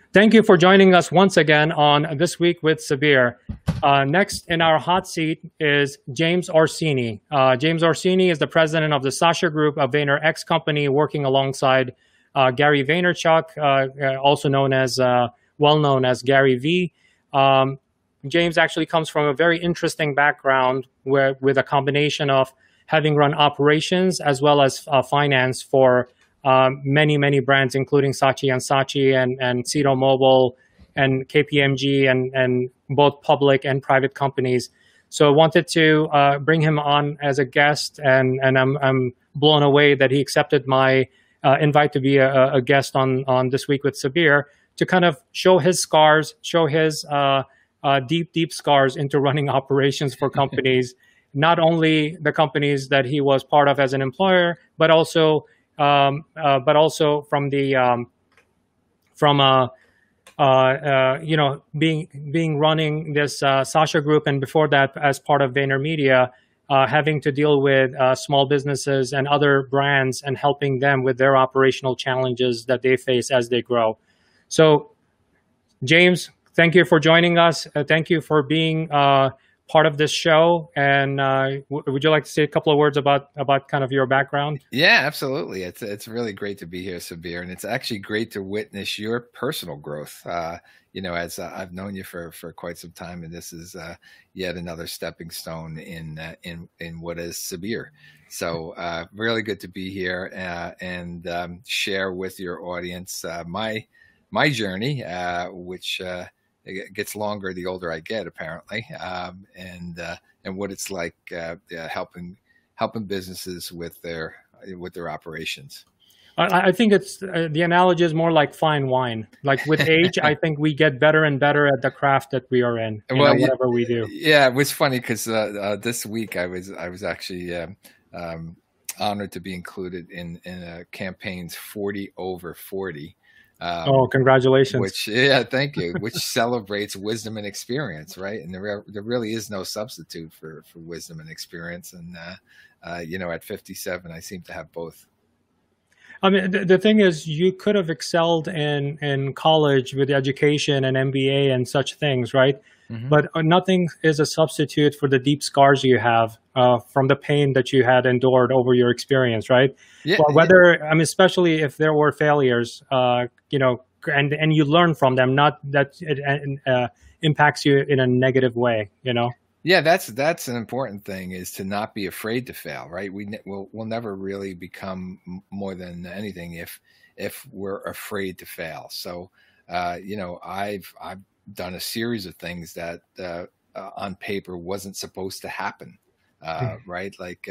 Thank you for joining us once again on This Week with Sabir. Next in our hot seat is James Orsini. James Orsini is the president of the Sasha Group, a VaynerX company working alongside Gary Vaynerchuk, also known as, well known as Gary V. James actually comes from a very interesting background with a combination of having run operations as well as finance for many brands, including Saatchi & Saatchi and Cito Mobile and KPMG and both public and private companies. So I wanted to bring him on as a guest, and I'm blown away that he accepted my invite to be a guest on This Week with Sabir to kind of show his scars, show his deep scars into running operations for companies, not only the companies that he was part of as an employer, but also from the being running this Sasha Group, and before that as part of VaynerMedia, having to deal with small businesses and other brands and helping them with their operational challenges that they face as they grow. So, James, thank you for joining us. Thank you for being part of this show. And would you like to say a couple of words about kind of your background? Yeah, absolutely. It's really great to be here, Sabir, and it's actually great to witness your personal growth. As I've known you for quite some time, and this is yet another stepping stone in what is Sabir. So really good to be here and share with your audience my journey, which it gets longer the older I get, apparently, and what it's like helping businesses with their operations. I think it's the analogy is more like fine wine. Like with age, I think we get better and better at the craft that we are in. Whatever we do. Yeah, it was funny because this week I was actually honored to be included in a campaign's 40 over 40. Congratulations! Thank you. Which celebrates wisdom and experience, right? And there really is no substitute for wisdom and experience. And at 57, I seem to have both. I mean, the thing is, you could have excelled in college with education and MBA and such things, right? Mm-hmm. But nothing is a substitute for the deep scars you have from the pain that you had endured over your experience, right? Yeah. Especially if there were failures, and you learn from them, not that it impacts you in a negative way, Yeah, that's an important thing, is to not be afraid to fail, right? We'll never really become more than anything if we're afraid to fail. So, I've done a series of things that on paper wasn't supposed to happen, right? Like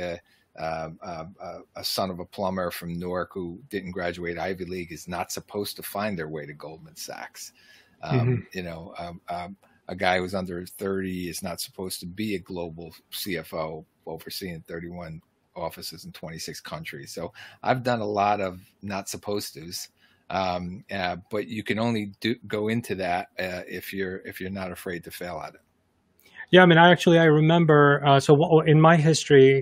a son of a plumber from Newark who didn't graduate Ivy League is not supposed to find their way to Goldman Sachs. A guy who's under 30 is not supposed to be a global CFO overseeing 31 offices in 26 countries. So I've done a lot of not supposed to's, but you can only go into that if you're not afraid to fail at it. Yeah, I mean, I remember. So in my history,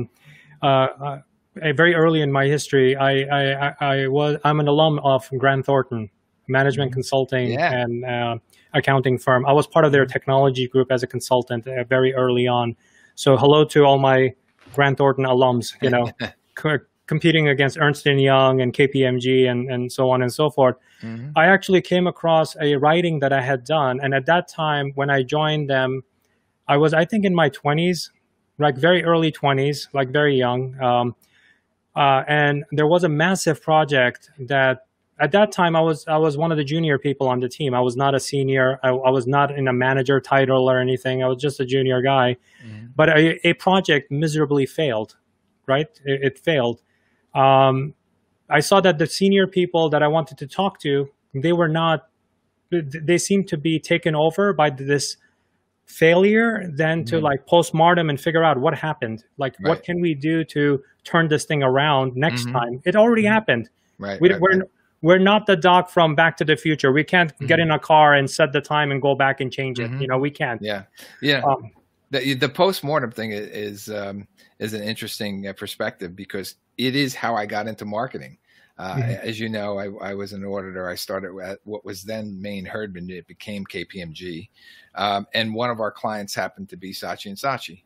very early in my history, I'm an alum of Grant Thornton Management Consulting and accounting firm. I was part of their technology group as a consultant very early on. So hello to all my Grant Thornton alums, competing against Ernst & Young and KPMG and so on and so forth. Mm-hmm. I actually came across a writing that I had done. And at that time, when I joined them, I was, I think, in my 20s, like very early 20s, like very young. And there was a massive project that at that time, I was one of the junior people on the team. I was not a senior. I was not in a manager title or anything. I was just a junior guy. Mm-hmm. But a project miserably failed, right? It failed. I saw that the senior people that I wanted to talk to, they seemed to be taken over by this failure than to like postmortem and figure out what happened. Like, right. What can we do to turn this thing around next time? It already happened. Right. We're not the doc from Back to the Future. We can't get in a car and set the time and go back and change it. We can't. Yeah. The postmortem thing is an interesting perspective, because it is how I got into marketing. As you know, I was an auditor. I started at what was then Main Herdman. It became KPMG. And one of our clients happened to be Saatchi & Saatchi.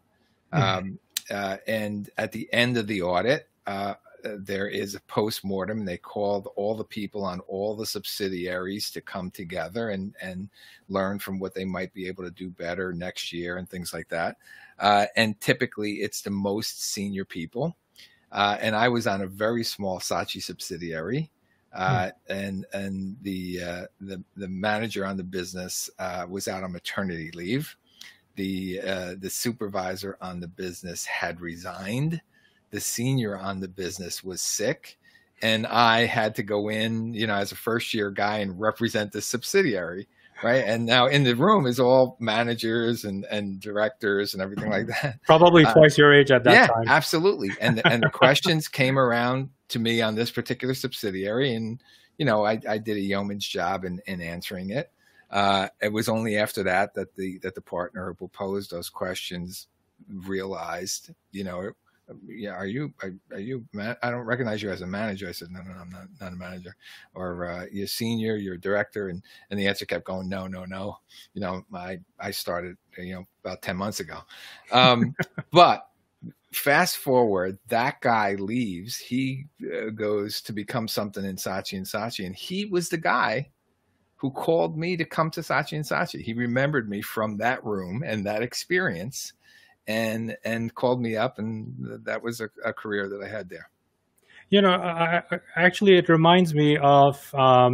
And at the end of the audit, there is a post-mortem. They called all the people on all the subsidiaries to come together and learn from what they might be able to do better next year and things like that. And typically it's the most senior people. And I was on a very small Saatchi subsidiary. And the manager on the business was out on maternity leave. The supervisor on the business had resigned. The senior on the business was sick, and I had to go in, as a first year guy and represent the subsidiary, right? And now in the room is all managers and directors and everything like that. Probably twice your age at that time. Yeah, absolutely. And the questions came around to me on this particular subsidiary, and I did a yeoman's job in answering it. It was only after that the partner who posed those questions realized, are you, I don't recognize you as a manager. I said, no, I'm not a manager. Or you're senior, you're a director. And the answer kept going, no. I started, about 10 months ago. But fast forward, that guy leaves. He goes to become something in Saatchi & Saatchi. And he was the guy who called me to come to Saatchi & Saatchi. He remembered me from that room and that experience, and called me up, and that was a career that I had there. Actually, it reminds me of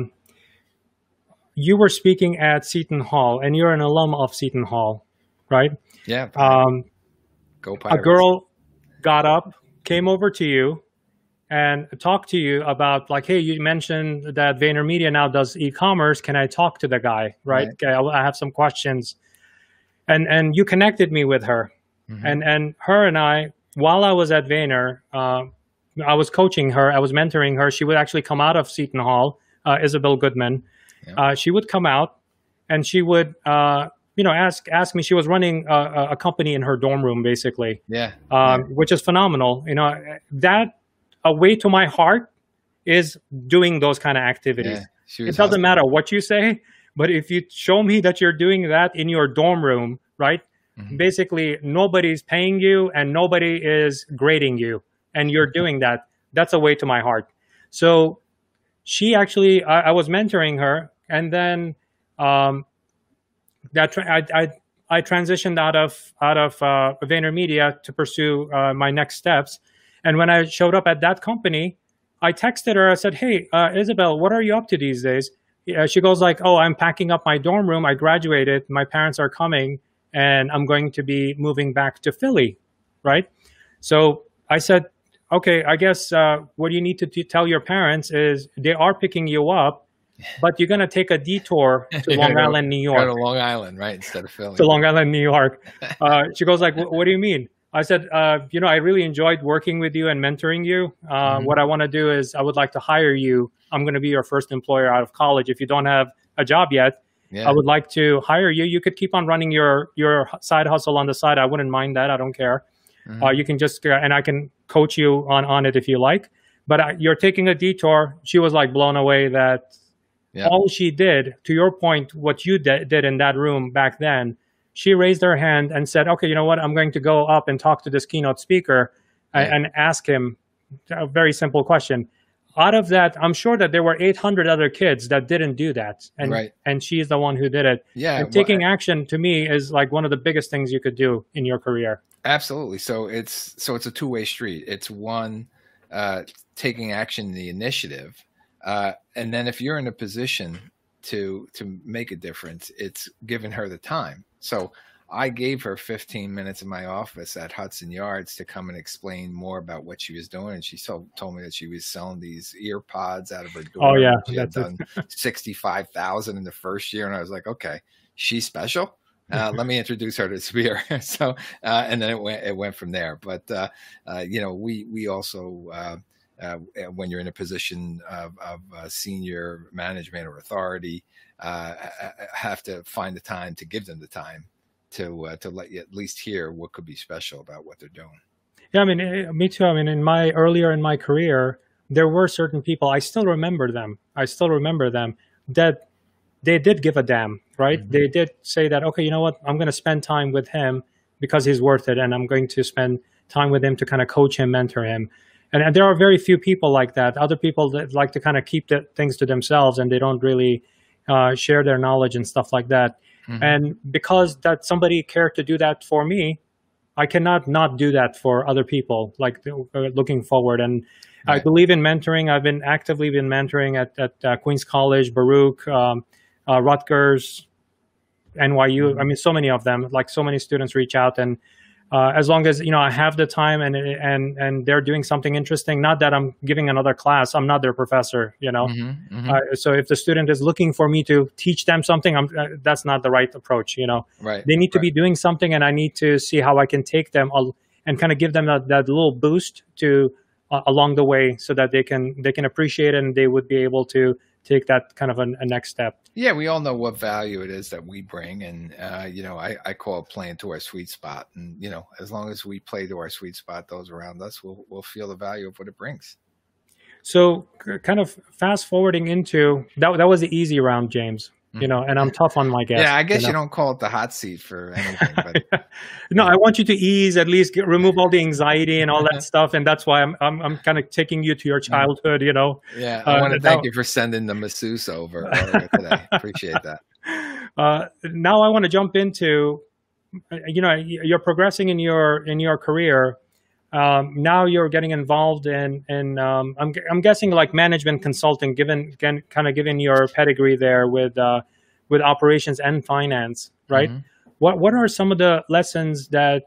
you were speaking at Seton Hall, and you're an alum of Seton Hall, right? Yeah. Go Pirates. A girl got up, came over to you, and talked to you about, like, hey, you mentioned that VaynerMedia now does e-commerce. Can I talk to the guy, right? Okay, I have some questions. And you connected me with her. Mm-hmm. And her and I, while I was at Vayner, I was coaching her. I was mentoring her. She would actually come out of Seton Hall, Isabel Goodman. Yeah. She would come out and she would, ask me. She was running a company in her dorm room, basically. Yeah. Which is phenomenal. That a way to my heart is doing those kind of activities. Yeah, it doesn't matter what you say, but if you show me that you're doing that in your dorm room, right? Mm-hmm. Basically, nobody's paying you and nobody is grading you, and you're doing that. That's a way to my heart. So she actually, I was mentoring her, and then I transitioned out of VaynerMedia to pursue my next steps. And when I showed up at that company, I texted her. I said, "Hey, Isabel, what are you up to these days?" She goes like, "Oh, I'm packing up my dorm room. I graduated. My parents are coming, and I'm going to be moving back to Philly," right? So I said, "Okay, I guess what you need to tell your parents is they are picking you up, but you're going to take a detour to Long Island, New York." Go to Long Island, right, instead of Philly. To Long Island, New York. She goes like, "What do you mean?" I said, I really enjoyed working with you and mentoring you. What I want to do is I would like to hire you. I'm going to be your first employer out of college. If you don't have a job yet, I would like to hire you. You could keep on running your side hustle on the side. I wouldn't mind that. I don't care. You can just, and I can coach you on it if you like. But you're taking a detour. She was like blown away that all she did, to your point, what you did in that room back then, she raised her hand and said, "Okay, you know what? I'm going to go up and talk to this keynote speaker and ask him a very simple question." Out of that, I'm sure that there were 800 other kids that didn't do that. And she's the one who did it. Yeah. And taking action to me is like one of the biggest things you could do in your career. Absolutely. So it's a two-way street. It's one, taking action, the initiative. And then if you're in a position to make a difference, it's giving her the time. So I gave her 15 minutes in my office at Hudson Yards to come and explain more about what she was doing. And she told me that she was selling these ear pods out of her door. Oh, yeah. She had done 65,000 in the first year. And I was like, okay, she's special. Let me introduce her to Sabir. So, and then it went from there. But, we also, when you're in a position of senior management or authority, have to find the time to give them the time to let you at least hear what could be special about what they're doing. Yeah, I mean, me too. I mean, earlier in my career, there were certain people, I still remember them. I still remember them that they did give a damn, right? Mhm. They did say that, okay, you know what? I'm going to spend time with him because he's worth it. And I'm going to spend time with him to kind of coach him, mentor him. And there are very few people like that. Other people that like to kind of keep the things to themselves and they don't really share their knowledge and stuff like that. Mhm. And because that somebody cared to do that for me, I cannot not do that for other people, like looking forward. And I Right. believe in mentoring. I've been actively been mentoring at Queens College, Baruch, Rutgers, NYU. I Mhm. mean, so many of them. Like so many students reach out, and as long as I have the time and they're doing something interesting. Not that I'm giving another class. I'm not their professor. Mhm. Mhm. So if the student is looking for me to teach them something, that's not the right approach. Right. They need to Right. be doing something, and I need to see how I can take them and kind of give them that little boost to along the way, so that they can appreciate it and they would be able to take that kind of a next step. Yeah, we all know what value it is that we bring, and I call it playing to our sweet spot. And as long as we play to our sweet spot, those around us will feel the value of what it brings. So kind of fast forwarding into that was the easy round, James. Mhm. And I'm tough on my guests. Yeah, I guess you don't call it the hot seat for anything, but No, I want you to ease, at least remove all the anxiety and all that stuff, and that's why I'm kind of taking you to your childhood. yeah, I want to thank Now, you for sending the masseuse over earlier today. Appreciate that. now I want to jump into, you're progressing in your career. Now you're getting involved in I'm guessing like management consulting, kind of given your pedigree there with operations and finance, right? Hmm. What are some of the lessons that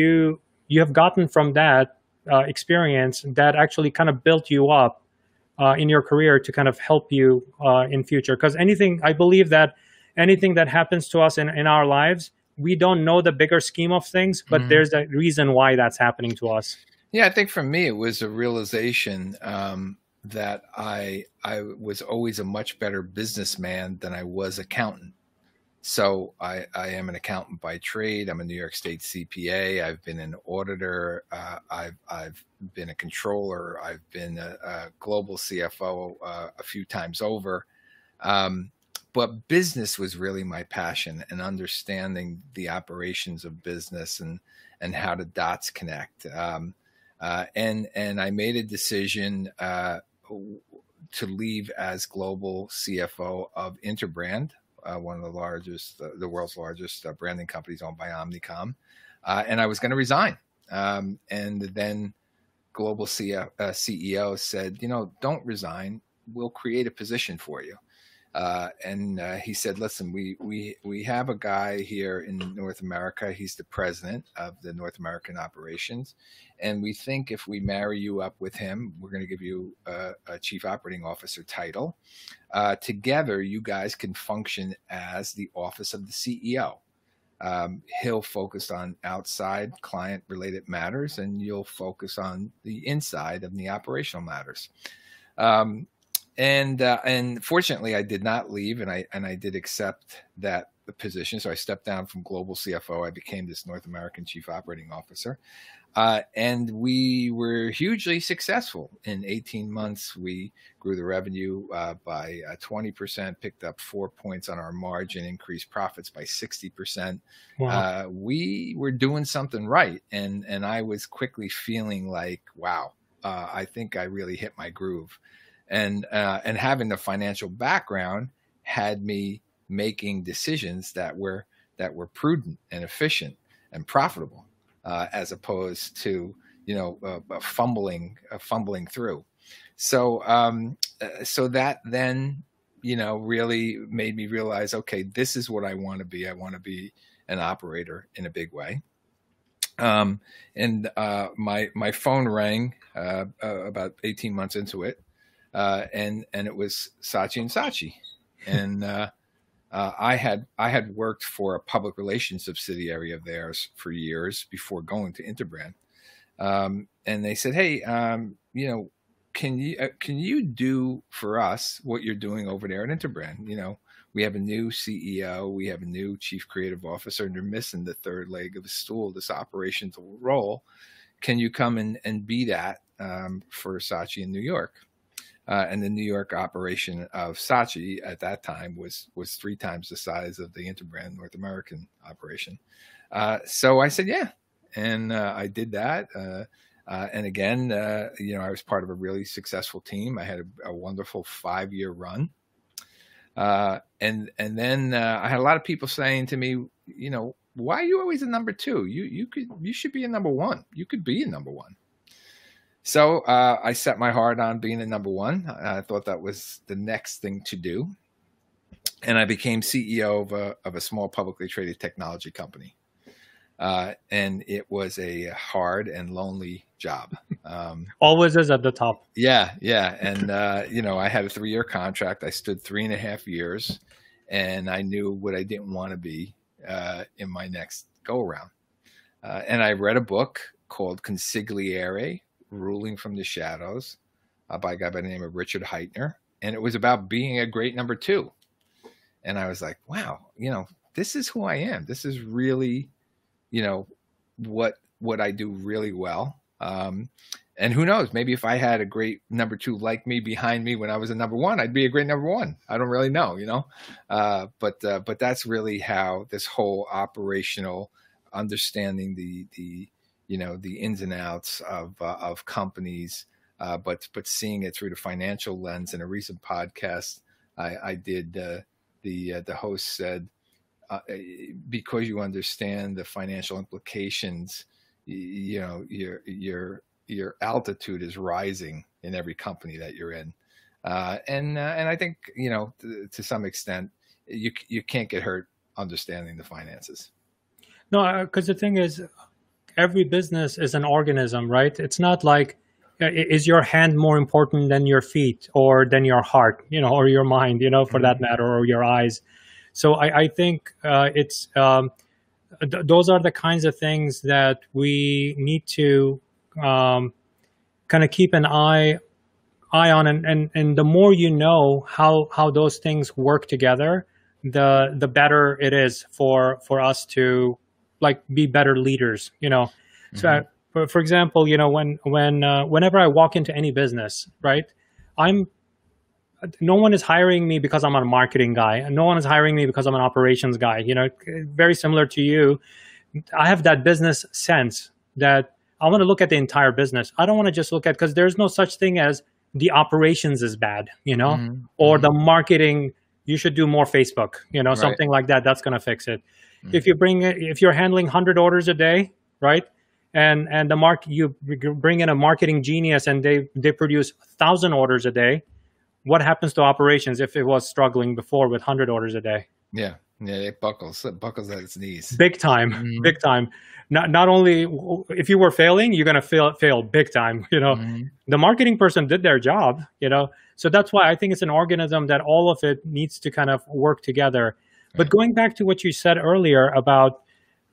you have gotten from that experience that actually kind of built you up in your career to kind of help you in future? Because I believe that anything that happens to us in our lives, we don't know the bigger scheme of things, but Hmm. there's a reason why that's happening to us. Yeah, I think for me it was a realization that I was always a much better businessman than I was accountant. So I am an accountant by trade. I'm a New York State CPA. I've been an auditor. I've been a controller. I've been a global CFO a few times over. Um, but business was really my passion, and understanding the operations of business and how the dots connect. And I made a decision to leave as global CFO of Interbrand, one of the world's largest branding companies owned by Omnicom. And I was going to resign. And then global CEO said, don't resign. We'll create a position for you. And he said, listen, we have a guy here in North America. He's the president of the North American operations. And we think if we marry you up with him, we're going to give you a chief operating officer title. Together, you guys can function as the office of the CEO. He'll focus on outside client related matters, and you'll focus on the inside of the operational matters. And fortunately, I did not leave, and I did accept that position. So I stepped down from global CFO. I became this North American chief operating officer, and we were hugely successful. In 18 months, we grew the revenue by 20%, picked up 4 points on our margin, increased profits by 60%. Wow. We were doing something right, and I was quickly feeling like, wow, I think I really hit my groove. And having the financial background had me making decisions that were prudent and efficient and profitable, as opposed to fumbling through. So so that then really made me realize, okay, this is what I want to be. I want to be an operator in a big way. And my phone rang about 18 months into it. And it was Saatchi and Saatchi, and I had worked for a public relations subsidiary of theirs for years before going to Interbrand, and they said, "Hey, can you do for us what you're doing over there at Interbrand? We have a new CEO, we have a new chief creative officer, and they're missing the third leg of the stool, this operational role. Can you come and be that for Saatchi in New York?" and the New York operation of Saatchi at that time was 3 times the size of the Interbrand North American operation. So I said, yeah, and I did that. And again, I was part of a really successful team. I had a wonderful 5-year run. And then I had a lot of people saying to me, why are you always a number 2? You should be a number 1. You could be a number 1. So I set my heart on being a number 1. I thought that was the next thing to do. And I became CEO of a small publicly traded technology company. And it was a hard and lonely job. Always is at the top. Yeah. And, I had a 3-year contract. I stood 3.5 years, and I knew what I didn't want to be in my next go around. And I read a book called Consigliere, Ruling from the Shadows, by a guy by the name of Richard Heitner. And it was about being a great number 2. And I was like, wow, this is who I am. This is really, what I do really well. And who knows, maybe if I had a great number 2 like me behind me when I was a number 1, I'd be a great number 1. I don't really know, but that's really how this whole operational understanding the ins and outs of companies, but seeing it through the financial lens. In a recent podcast I did, the host said, because you understand the financial implications, your altitude is rising in every company that you're in, and I think to some extent you can't get hurt understanding the finances. No, because the thing is, every business is an organism, right? It's not like, is your hand more important than your feet or than your heart, or your mind, for that matter, or your eyes. So I think those are the kinds of things that we need to kind of keep an eye on, and the more how those things work together, the better it is for us to be better leaders. Mm-hmm. So for example, whenever I walk into any business, right, no one is hiring me because I'm a marketing guy, and no one is hiring me because I'm an operations guy. Very similar to you, I have that business sense that I want to look at the entire business. I don't want to just look at, because there's no such thing as the operations is bad, mm-hmm. or the marketing, you should do more Facebook, right. Something like that. That's going to fix it. Mm-hmm. If you're handling 100 orders a day, right, and you bring in a marketing genius and they produce 1,000 orders a day, what happens to operations if it was struggling before with 100 orders a day? Yeah, it buckles at its knees. Big time, mm-hmm. Big time. Not only if you were failing, you're going to fail big time. Mm-hmm. The marketing person did their job. So that's why I think it's an organism that all of it needs to kind of work together. Right. But going back to what you said earlier about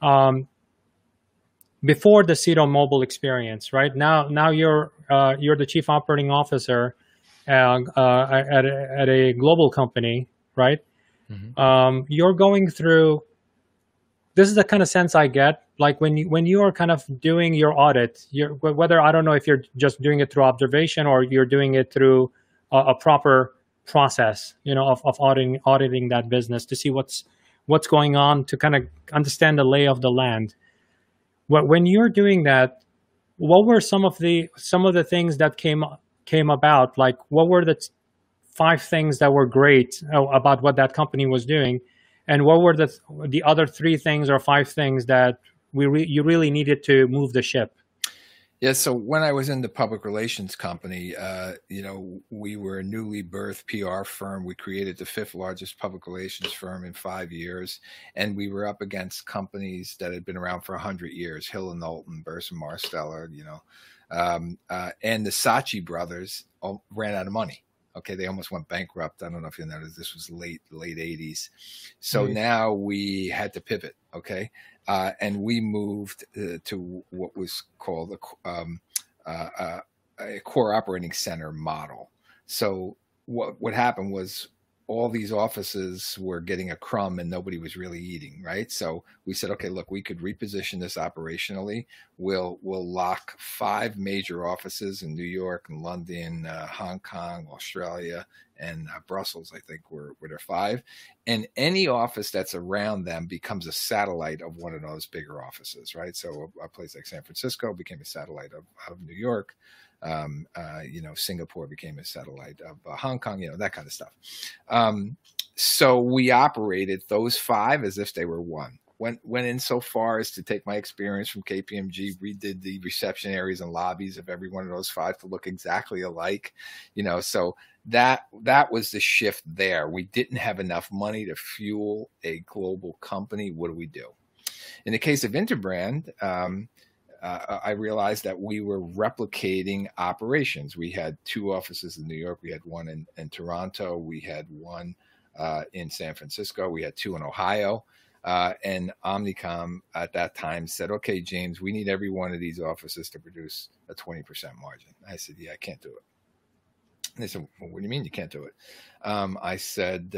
before the Sedo Mobile experience, right? Now you're the chief operating officer at a global company, right? Mm-hmm. You're going through. This is the kind of sense I get, like when you are kind of doing your audit. Whether, I don't know if you're just doing it through observation or you're doing it through a proper process, of auditing that business to see what's going on, to kind of understand the lay of the land. When you're doing that, what were some of the things that came about? Like, what were the 5 things that were great about what that company was doing, and what were the other 3 things or 5 things that you really needed to move the ship? Yeah, so when I was in the public relations company, we were a newly birthed PR firm. We created the 5th largest public relations firm in 5 years, and we were up against companies that had been around for 100 years: Hill and Knowlton, Burson Marsteller, and the Saatchi brothers ran out of money. Okay, they almost went bankrupt. I don't know if you noticed, this was late 80s. So mm-hmm. Now we had to pivot, okay? And we moved to what was called a core operating center model. So what happened was all these offices were getting a crumb and nobody was really eating, right? So we said, okay, look, we could reposition this operationally. We'll lock 5 major offices in New York and London, Hong Kong, Australia, and Brussels, I think were their 5. And any office that's around them becomes a satellite of one of those bigger offices, right? So a place like San Francisco became a satellite of New York. Singapore became a satellite of Hong Kong, that kind of stuff. So we operated those 5 as if they were one. Went in so far as to take my experience from KPMG, redid the reception areas and lobbies of every one of those 5 to look exactly alike, so that was the shift there. We didn't have enough money to fuel a global company. What do we do? In the case of Interbrand, I realized that we were replicating operations. We had 2 offices in New York. We had 1 in Toronto. We had 1 in San Francisco. We had 2 in Ohio. And Omnicom at that time said, okay, James, we need every one of these offices to produce a 20% margin. I said, yeah, I can't do it. And they said, well, what do you mean you can't do it? I said,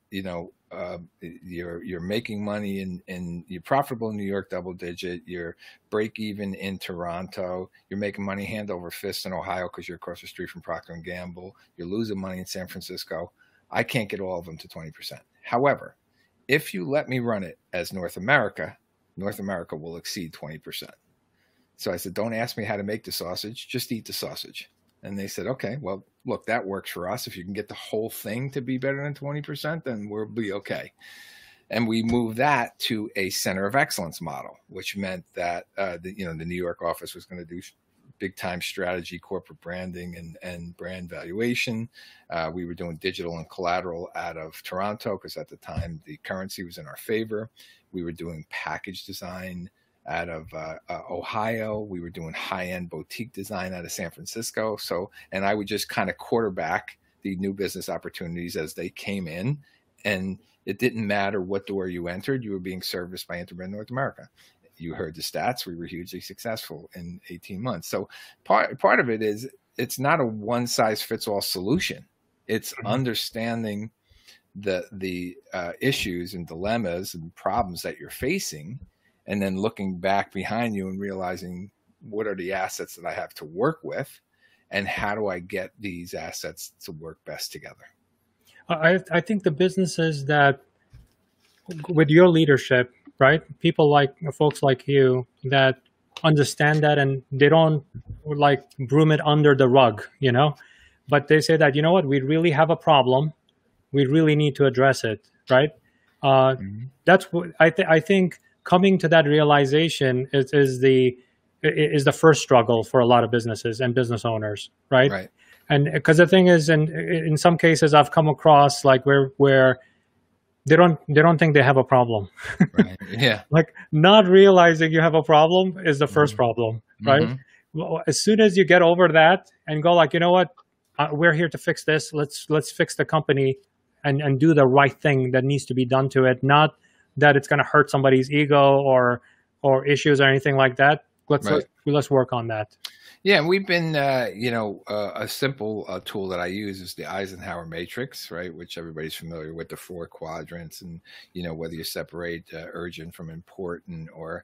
you're making money and you're profitable in New York, double digit. You're break even in Toronto. You're making money hand over fist in Ohio because you're across the street from Procter & Gamble. You're losing money in San Francisco. I can't get all of them to 20%. However, if you let me run it as North America will exceed 20%. So I said, don't ask me how to make the sausage, just eat the sausage. And they said, okay, well, look, that works for us. If you can get the whole thing to be better than 20%, then we'll be okay. And we moved that to a center of excellence model, which meant that the New York office was going to do big time strategy, corporate branding, and brand valuation. We were doing digital and collateral out of Toronto because at the time the currency was in our favor. We were doing package design out of Ohio. We were doing high-end boutique design out of San Francisco. And I would just kind of quarterback the new business opportunities as they came in. And it didn't matter what door you entered, you were being serviced by Interbrand North America. You heard the stats. We were hugely successful in 18 months. So part of it is it's not a one-size-fits-all solution. It's understanding the issues and dilemmas and problems that you're facing, and then looking back behind you and realizing what are the assets that I have to work with and how do I get these assets to work best together? I think the businesses that, with your leadership, right, folks like you that understand that and they don't like broom it under the rug, but they say that, we really have a problem. We really need to address it, right? That's what I think. Coming to that realization is the first struggle for a lot of businesses and business owners, right? Right. And because the thing is, in some cases, I've come across like where they don't think they have a problem, right? Yeah. Like not realizing you have a problem is the first problem, right? Well, as soon as you get over that and go like, we're here to fix this. Let's fix the company and do the right thing that needs to be done to it, not that it's going to hurt somebody's ego or issues or anything like that. Let's work on that. Yeah, and we've been, a simple tool that I use is the Eisenhower matrix, right? Which everybody's familiar with, the 4 quadrants, and whether you separate urgent from important or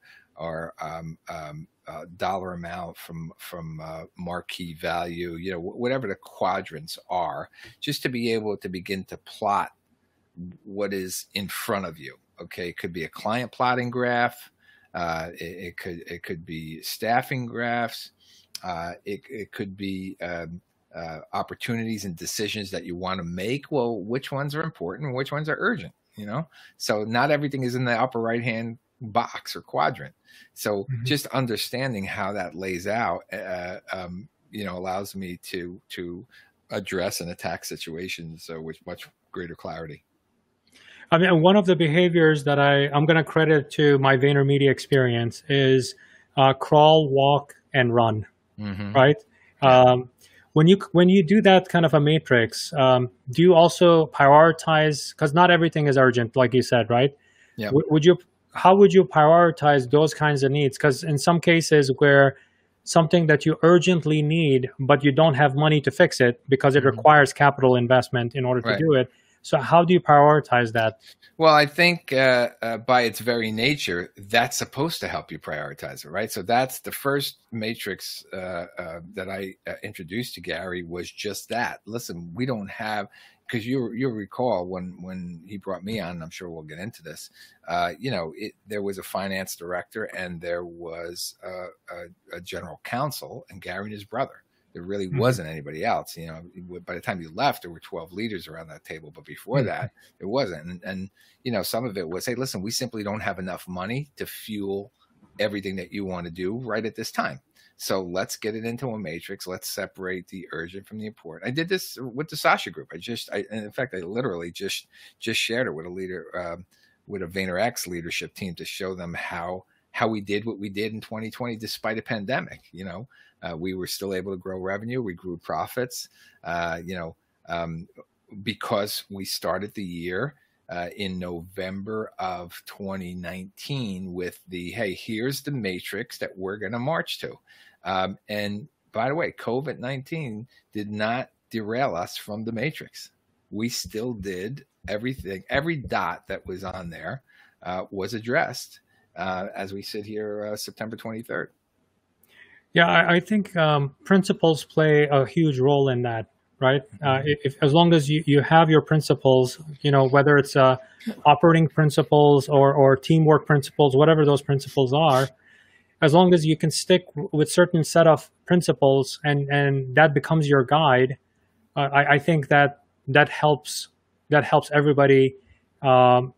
dollar amount from marquee value, whatever the quadrants are, just to be able to begin to plot what is in front of you. Okay, it could be a client plotting graph. It could be staffing graphs. It could be opportunities and decisions that you want to make. Well, which ones are important and which ones are urgent? So not everything is in the upper right hand box or quadrant. So just understanding how that lays out, allows me to address and attack situations with much greater clarity. I mean, one of the behaviors that I'm going to credit to my VaynerMedia experience is crawl, walk, and run, right? When you do that kind of a matrix, do you also prioritize, because not everything is urgent, like you said, right? Yeah. How would you prioritize those kinds of needs? Because in some cases where something that you urgently need, but you don't have money to fix it because it requires capital investment in order to do it. So how do you prioritize that? Well, I think by its very nature, that's supposed to help you prioritize it, right? So that's the first matrix that I introduced to Gary was just that. Listen, we don't have, because you'll recall when he brought me on, and I'm sure we'll get into this. There was a finance director and there was a general counsel, and Gary and his brother. There really wasn't anybody else. By the time you left, there were 12 leaders around that table. But before that, there wasn't. And some of it was, hey, listen, we simply don't have enough money to fuel everything that you want to do right at this time. So let's get it into a matrix. Let's separate the urgent from the important. I did this with the Sasha Group. In fact, I literally just shared it with a leader, with a VaynerX leadership team to show them how we did what we did in 2020 despite a pandemic. We were still able to grow revenue. We grew profits, because we started the year in November of 2019 with hey, here's the matrix that we're going to march to. And by the way, COVID-19 did not derail us from the matrix. We still did everything. Every dot that was on there was addressed as we sit here September 23rd. Yeah, I think principles play a huge role in that, right? As long as you have your principles, whether it's operating principles or teamwork principles, whatever those principles are, as long as you can stick with certain set of principles and that becomes your guide, I think that helps everybody, dance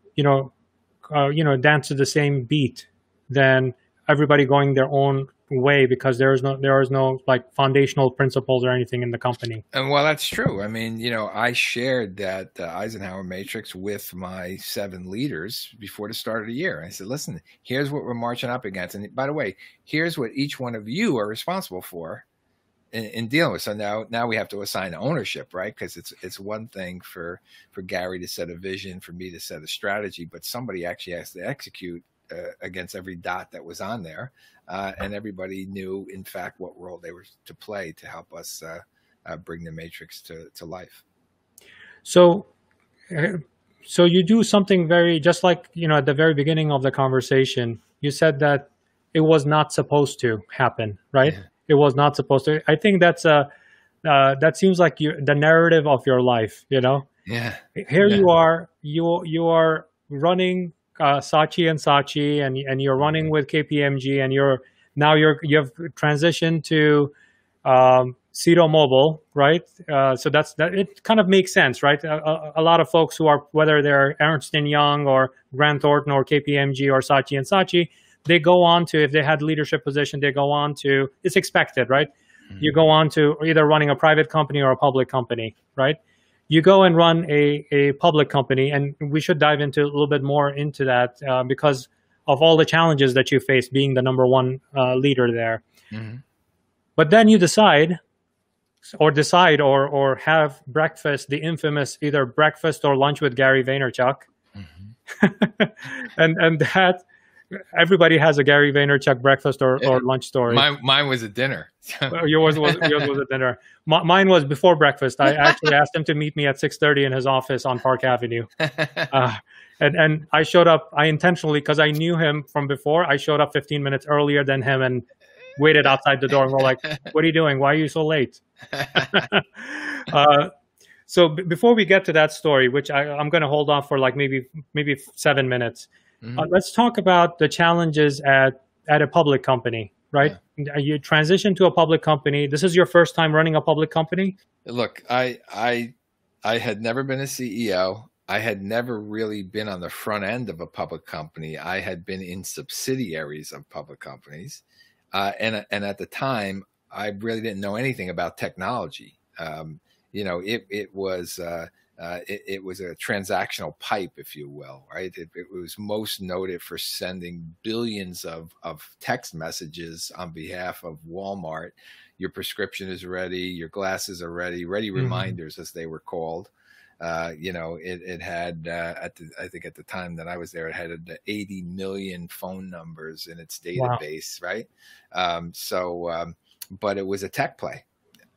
to the same beat than everybody going their own way, because there is no like foundational principles or anything in the company. And well, that's true. I mean, I shared that Eisenhower matrix with my 7 leaders before the start of the year. I said, listen, here's what we're marching up against. And by the way, here's what each one of you are responsible for in dealing with. So now we have to assign ownership, right? Because it's one thing for Gary to set a vision, for me to set a strategy, but somebody actually has to execute against every dot that was on there. And everybody knew, in fact, what role they were to play to help us bring the matrix to life. So you do something just like, at the very beginning of the conversation, you said that it was not supposed to happen, right? Yeah. It was not supposed to. I think that seems like the narrative of your life, Yeah. Here yeah. You are running Saatchi and Saatchi, and you're running with KPMG, and you've transitioned to Sedo Mobile, right? So that it kind of makes sense, right? A lot of folks who are, whether they're Ernst & Young or Grant Thornton or KPMG or Saatchi and Saatchi, they go on to, if they had leadership position, they go on to, it's expected, right? Mm-hmm. You go on to either running a private company or a public company, right? You go and run a public company, and we should dive into a little bit more into that because of all the challenges that you face being the number one leader there. Mm-hmm. But then you decide or have breakfast, the infamous either breakfast or lunch with Gary Vaynerchuk. Mm-hmm. and that, everybody has a Gary Vaynerchuk breakfast or lunch story. Mine was a dinner. yours was a dinner. Mine was before breakfast. I actually asked him to meet me at 6:30 in his office on Park Avenue. And I showed up, I intentionally, because I knew him from before, I showed up 15 minutes earlier than him and waited outside the door. And we're like, what are you doing? Why are you so late? So before we get to that story, which I'm going to hold off for like maybe 7 minutes, let's talk about the challenges at a public company, right? Yeah. You transition to a public company. This is your first time running a public company? Look, I had never been a CEO. I had never really been on the front end of a public company. I had been in subsidiaries of public companies. And at the time, I really didn't know anything about technology. It was a transactional pipe, if you will, right? It was most noted for sending billions of text messages on behalf of Walmart. Your prescription is ready. Your glasses are ready. Ready reminders, as they were called. It had, I think at the time that I was there, it had 80 million phone numbers in its database, wow. Right? But it was a tech play.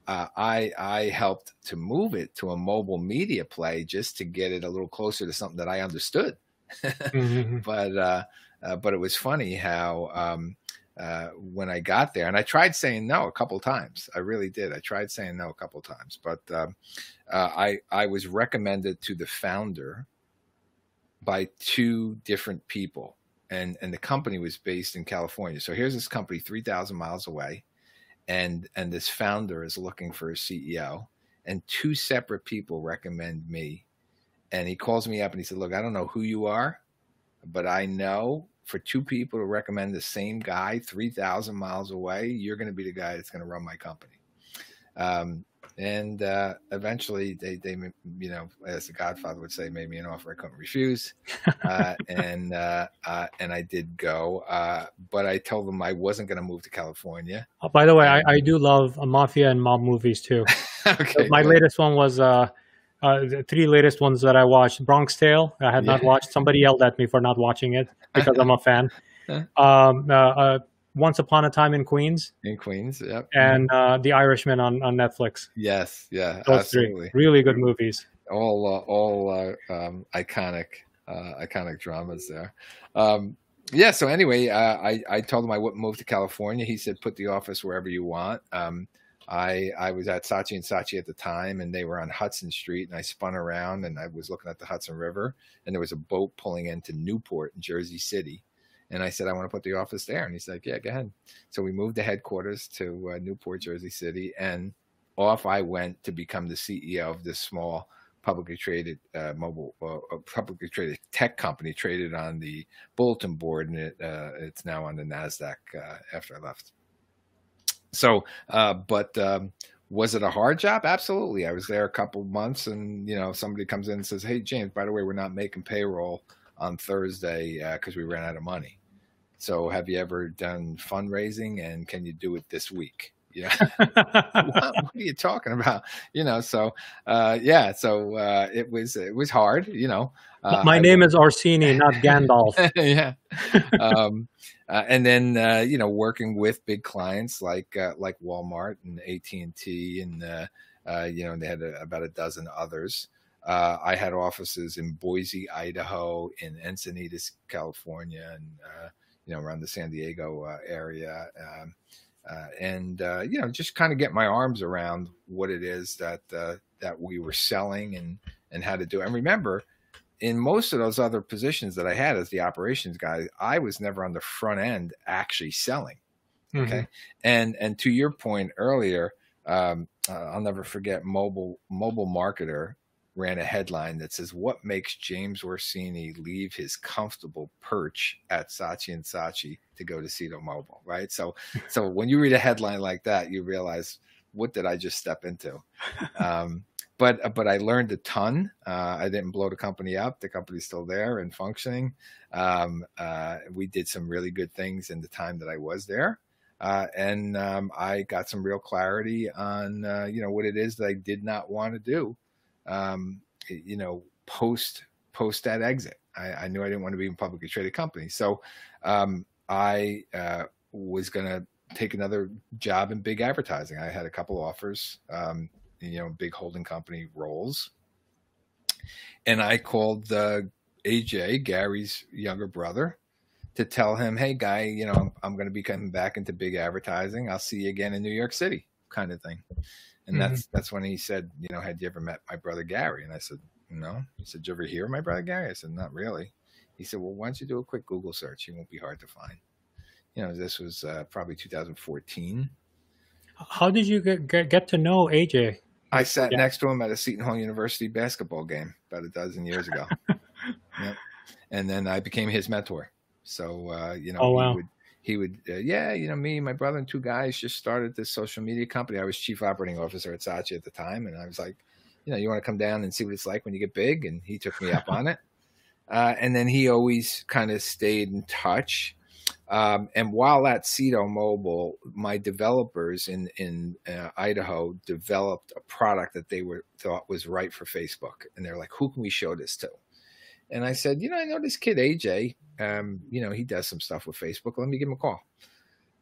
I helped to move it to a mobile media play just to get it a little closer to something that I understood. Mm-hmm. But it was funny how when I got there, and I tried saying no a couple times. I really did. I tried saying no a couple times, but I was recommended to the founder by two different people, and the company was based in California. So here's this company 3,000 miles away, and this founder is looking for a CEO, and two separate people recommend me. And he calls me up and he said, "Look, I don't know who you are, but I know for two people to recommend the same guy 3,000 miles away, you're going to be the guy that's going to run my company." And eventually they, you know, as the Godfather would say, made me an offer I couldn't refuse. And I did go, but I told them I wasn't going to move to California. By the way, I do love mafia and mob movies too. Okay, my good. latest one was the three latest ones that I watched. Bronx Tale, I had not watched. Somebody yelled at me for not watching it because I'm a fan. Once Upon a Time in Queens. In Queens, yep. And The Irishman on Netflix. Yes, yeah, Those absolutely. Three really good movies. All iconic dramas there. Yeah. So anyway, I told him I wouldn't move to California. He said, "Put the office wherever you want." I was at Saatchi & Saatchi at the time, and they were on Hudson Street, and I spun around and I was looking at the Hudson River, and there was a boat pulling into Newport, Jersey City. And I said, "I want to put the office there." And he's like, "Yeah, go ahead." So we moved the headquarters to Newport, Jersey City, and off I went to become the CEO of this small publicly traded publicly traded tech company, traded on the bulletin board, and it's now on the NASDAQ after I left. So, but was it a hard job? Absolutely. I was there a couple of months, and you know, somebody comes in and says, "Hey, James, by the way, we're not making payroll on Thursday because we ran out of money. So have you ever done fundraising, and can you do it this week?" Yeah. What are you talking about? You know, so yeah, so it was hard, you know. My name is Orsini, not Gandalf. Yeah. And then you know, working with big clients like Walmart and AT&T, and you know, they had about a dozen others. I had offices in Boise, Idaho, in Encinitas, California, and you know, around the San Diego area, and you know, just kind of get my arms around what it is that we were selling and how to do it. And remember, in most of those other positions that I had as the operations guy, I was never on the front end actually selling. Okay, and to your point earlier, I'll never forget. Mobile Marketer ran a headline that says, "What makes James Orsini leave his comfortable perch at Saatchi & Saatchi to go to Cito Mobile?" Right. So when you read a headline like that, you realize, what did I just step into? But I learned a ton. I didn't blow the company up. The company's still there and functioning. We did some really good things in the time that I was there. And I got some real clarity on, you know, what it is that I did not want to do. You know, post that exit, I knew I didn't want to be in a publicly traded company. So I was going to take another job in big advertising. I had a couple offers, you know, big holding company roles. And I called AJ, Gary's younger brother, to tell him, "Hey, Guy, you know, I'm going to be coming back into big advertising. I'll see you again in New York City," kind of thing. And that's when he said, "You know, had you ever met my brother Gary?" And I said, "No." He said, "Did you ever hear of my brother Gary?" I said, "Not really." He said, "Well, why don't you do a quick Google search? He won't be hard to find." You know, this was probably 2014. How did you get to know AJ? I sat next to him at a Seton Hall University basketball game about a dozen years ago. Yep. And then I became his mentor. So, you know, oh, wow. he would, yeah, you know, me, my brother, and two guys just started this social media company. I was chief operating officer at Saatchi at the time. And I was like, you know, "You want to come down and see what it's like when you get big?" And he took me up on it. And then he always kind of stayed in touch. And while at Cito Mobile, my developers in Idaho developed a product that they thought was right for Facebook. And they're like, "Who can we show this to?" And I said, "You know, I know this kid, AJ, you know, he does some stuff with Facebook. Let me give him a call."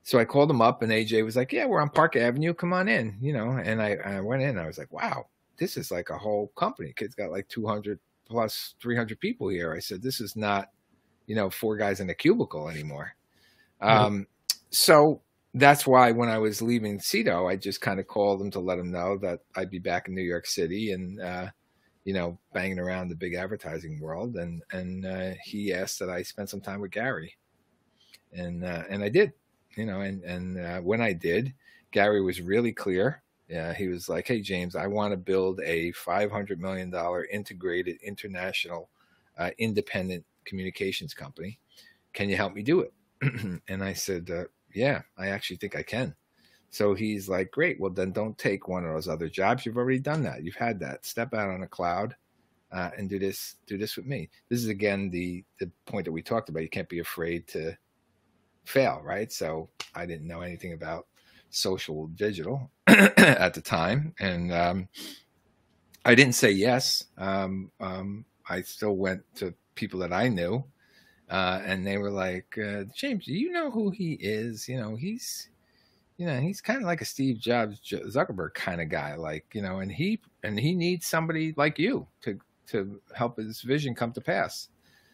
So I called him up, and AJ was like, "Yeah, we're on Park Avenue. Come on in." And I went in. I was like, "Wow, this is like a whole company. Kid's got like 200 plus 300 people here." I said, "This is not, four guys in a cubicle anymore." Mhm. So that's why when I was leaving Cito, I just kind of called him to let him know that I'd be back in New York City and, banging around the big advertising world. And he asked that I spend some time with Gary. And I did, and when I did, Gary was really clear. He was like, "Hey, James, I want to build a $500 million integrated international independent communications company. Can you help me do it?" And I said, "Yeah, I actually think I can." So he's like, "Great. Well, then don't take one of those other jobs. You've already done that. You've had that. Step out on a cloud and do this. Do this with me." This is again the point that we talked about. You can't be afraid to fail, right? So I didn't know anything about social digital at the time, and I didn't say yes. I still went to people that I knew, and they were like, "James, do you know who he is? He's kind of like a Steve Jobs, Zuckerberg kind of guy, and he needs somebody like you to help his vision come to pass."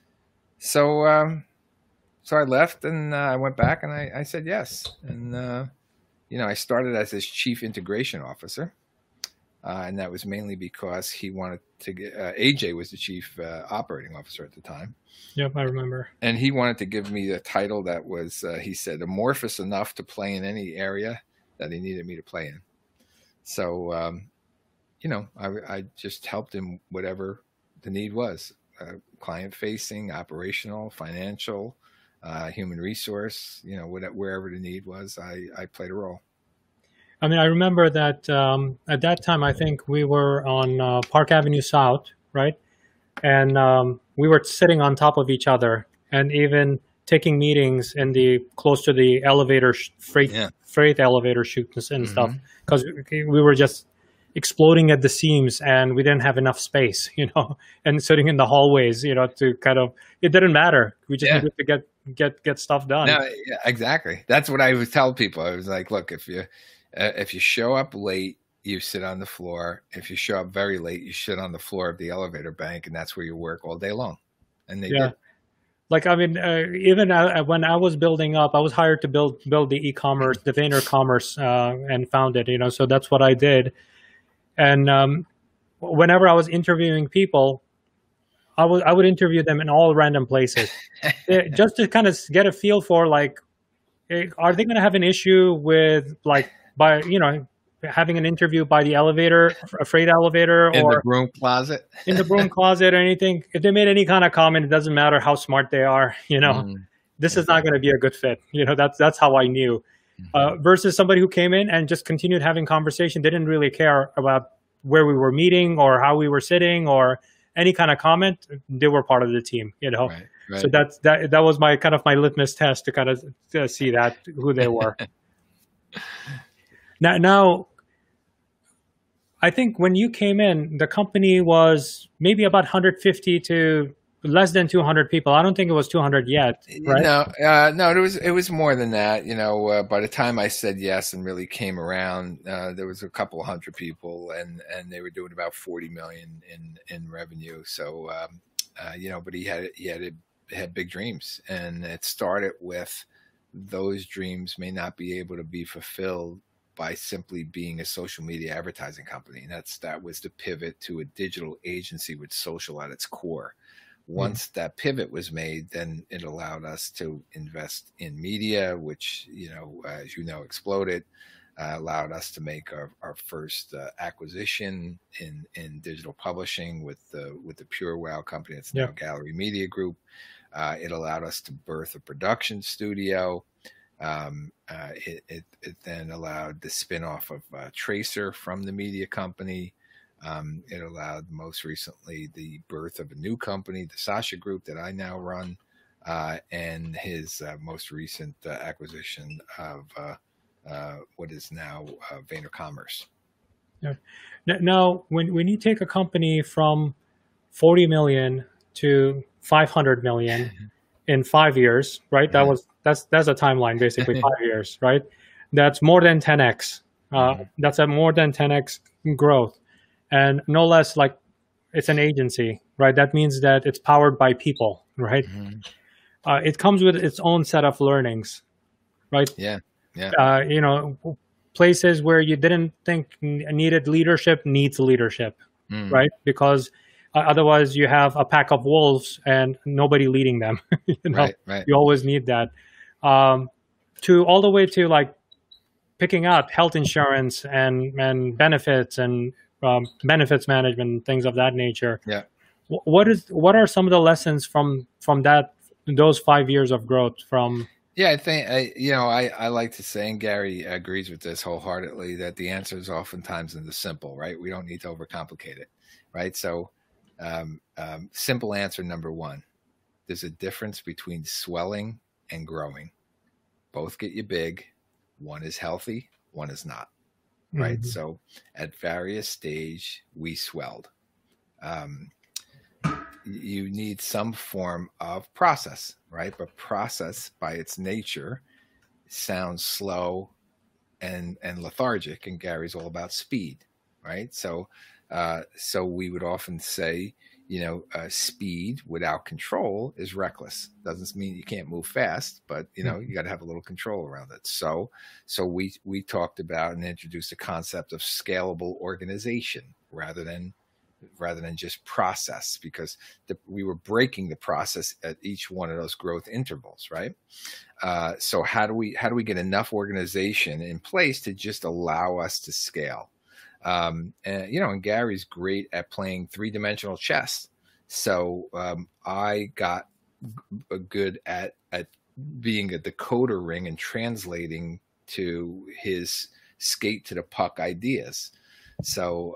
So I left, and I went back, and I said yes. And, I started as his chief integration officer. And that was mainly because he wanted to get, AJ was the chief operating officer at the time. Yep, I remember. And he wanted to give me a title that was, he said, amorphous enough to play in any area that he needed me to play in. So, I just helped him whatever the need was, client facing, operational, financial, human resource, wherever the need was, I played a role. I mean, I remember that at that time, I think we were on Park Avenue South, right? And we were sitting on top of each other, and even taking meetings in the close to the elevator freight elevator chutes and stuff, because we were just exploding at the seams, and we didn't have enough space, and sitting in the hallways, to kind of, it didn't matter. We just needed to get stuff done. No, yeah, exactly. That's what I would tell people. I was like, look, if you show up late, you sit on the floor. If you show up very late, you sit on the floor of the elevator bank, and that's where you work all day long. And they did. Like, I mean, even when I was building up, I was hired to build the e-commerce, the Vayner Commerce, and found it, so that's what I did. And whenever I was interviewing people, I would interview them in all random places, just to kind of get a feel for, like, are they going to have an issue with, like, having an interview by the elevator, a freight elevator, in or the broom closet, in the broom closet, or anything. If they made any kind of comment, it doesn't matter how smart they are. This is not going to be a good fit. That's how I knew. Versus somebody who came in and just continued having conversation. They didn't really care about where we were meeting or how we were sitting or any kind of comment. They were part of the team, Right. So that was my kind of my litmus test to kind of see that who they were. Now, I think when you came in, the company was maybe about 150 to less than 200 people. I don't think it was 200 yet, right? No, it was more than that. By the time I said yes and really came around, there was a couple hundred people, and they were doing about 40 million in revenue. So, but he had big dreams, and it started with those dreams may not be able to be fulfilled by simply being a social media advertising company. And that was the pivot to a digital agency with social at its core. Once that pivot was made, then it allowed us to invest in media, which, as exploded, allowed us to make our first acquisition in digital publishing with the PureWow company. It's now Gallery Media Group. It allowed us to birth a production studio. It then allowed the spinoff of Tracer from the media company. It allowed most recently the birth of a new company, the Sasha Group, that I now run, and his most recent acquisition of what is now Vayner Commerce. Yeah. Now, when you take a company from 40 million to 500 million, in 5 years, right? Mm-hmm. That's a timeline, basically 5 years, right? That's more than 10x. Mm-hmm. That's a more than 10x growth, and no less like it's an agency, right? That means that it's powered by people, right? Mm-hmm. It comes with its own set of learnings, right? Yeah. Yeah. You know, places where you didn't think needed leadership needs leadership, Mm. right? Because otherwise you have a pack of wolves and nobody leading them. You know, Right. Right. you always need that. To all the way to like picking out health insurance and benefits and benefits management and things of that nature. Yeah. What are some of the lessons from those 5 years of growth from? Yeah, I think I like to say, and Gary agrees with this wholeheartedly, that the answer is oftentimes in the simple, right? We don't need to overcomplicate it, right? So, simple answer number one: there's a difference between swelling and growing. Both get you big. One is healthy, one is not, right? Mhm. So, at various stage, we swelled. Um, you need some form of process, right? But process by its nature sounds slow and lethargic, and Gary's all about speed, right? So we would often say, speed without control is reckless. Doesn't mean you can't move fast, but you got to have a little control around it. So we talked about and introduced the concept of scalable organization rather than just process, because we were breaking the process at each one of those growth intervals, right? So how do we get enough organization in place to just allow us to scale? And Gary's great at playing three-dimensional chess. So I got good at being a decoder ring and translating to his skate to the puck ideas. So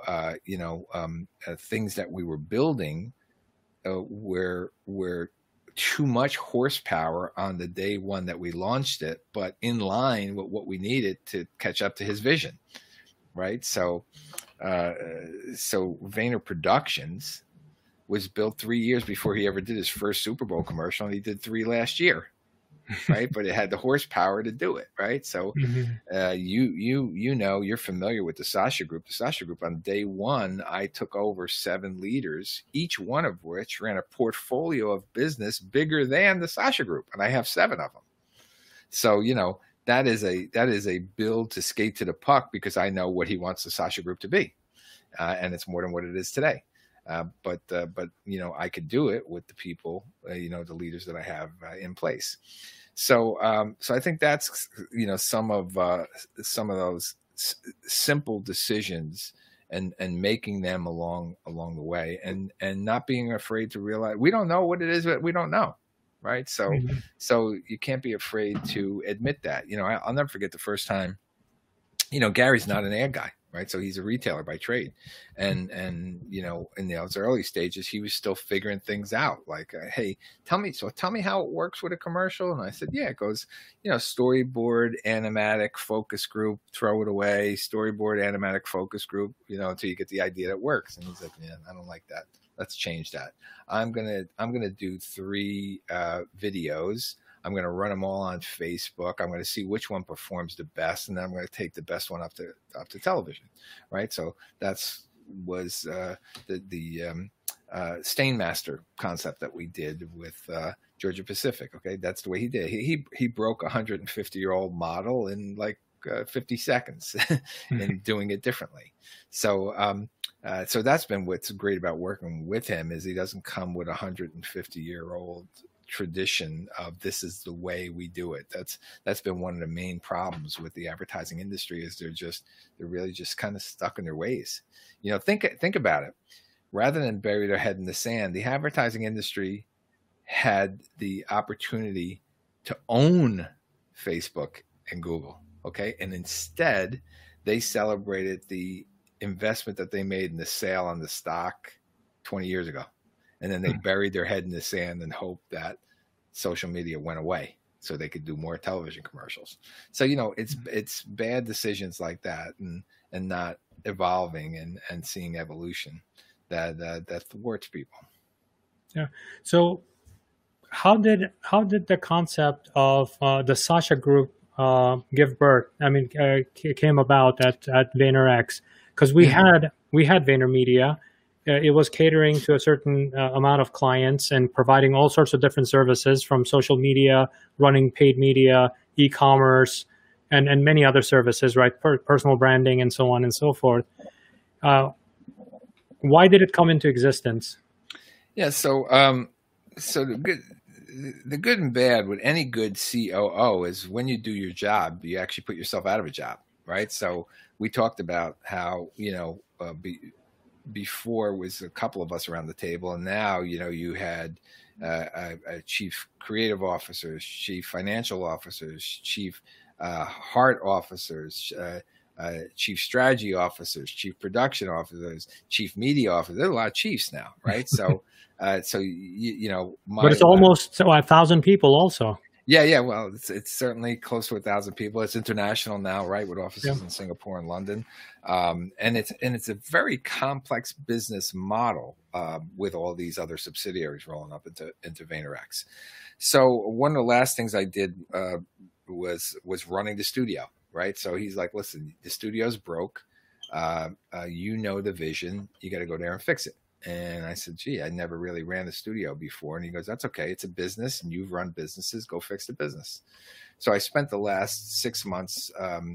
things that we were building were too much horsepower on the day one that we launched it, but in line with what we needed to catch up to his vision, right? So Vayner Productions was built 3 years before he ever did his first Super Bowl commercial, and he did 3 last year, right? But it had the horsepower to do it, right? So you're familiar with the Sasha Group. The Sasha Group, on day one, I took over 7 leaders, each one of which ran a portfolio of business bigger than the Sasha Group, and I have 7 of them. So that is a build to skate to the puck, because I know what he wants the Sasha Group to be, and it's more than what it is today. But I could do it with the people, the leaders that I have in place. So I think that's some of those simple decisions and making them along the way, and not being afraid to realize we don't know what it is that we don't know, right? So you can't be afraid to admit that. I'll never forget the first time. Gary's not an ad guy, right? So he's a retailer by trade, and in those early stages, he was still figuring things out. Like, hey, tell me how it works with a commercial. And I said, yeah, it goes, storyboard, animatic, focus group, throw it away, storyboard, animatic, focus group, until you get the idea that works. And he's like, man, I don't like that. Let's change that. I'm gonna do 3 videos. I'm going to run them all on Facebook. I'm going to see which one performs the best, and then I'm going to take the best one up to television, right? So was the Stainmaster concept that we did with Georgia Pacific. Okay, that's the way he did. He broke a 150-year-old model in like 50 seconds, and doing it differently. So that's been what's great about working with him, is he doesn't come with a 150-year-old tradition of this is the way we do it. That's been one of the main problems with the advertising industry, is they're really just kind of stuck in their ways. Think about it. Rather than bury their head in the sand, the advertising industry had the opportunity to own Facebook and Google, okay? And instead, they celebrated the investment that they made in the sale on the stock 20 years ago. And then they buried their head in the sand and hoped that social media went away so they could do more television commercials. So, it's bad decisions like that, and not evolving and seeing evolution that thwarts people. Yeah. So how did the concept of the Sasha Group give birth? I mean, came about at VaynerX, because we had VaynerMedia. It was catering to a certain amount of clients and providing all sorts of different services, from social media, running paid media, e-commerce, and many other services, right? Personal branding and so on and so forth. Why did it come into existence? Yeah, so so the good and bad with any good COO is when you do your job, you actually put yourself out of a job, right? So we talked about how, before was a couple of us around the table, and now, you had chief creative officers, chief financial officers, chief heart officers, chief strategy officers, chief production officers, chief media officers. There's a lot of chiefs now, right? So, but it's almost 1,000 people also. Yeah. Well, it's certainly close to 1,000 people. It's international now, right, with offices in Singapore and London, and it's a very complex business model with all these other subsidiaries rolling up into VaynerX. So one of the last things I did was running the studio, right? So he's like, "Listen, the studio's broke. The vision. You got to go there and fix it." And I said, "Gee, I never really ran a studio before." And he goes, "That's okay. It's a business, and you've run businesses. Go fix the business." So I spent the last 6 months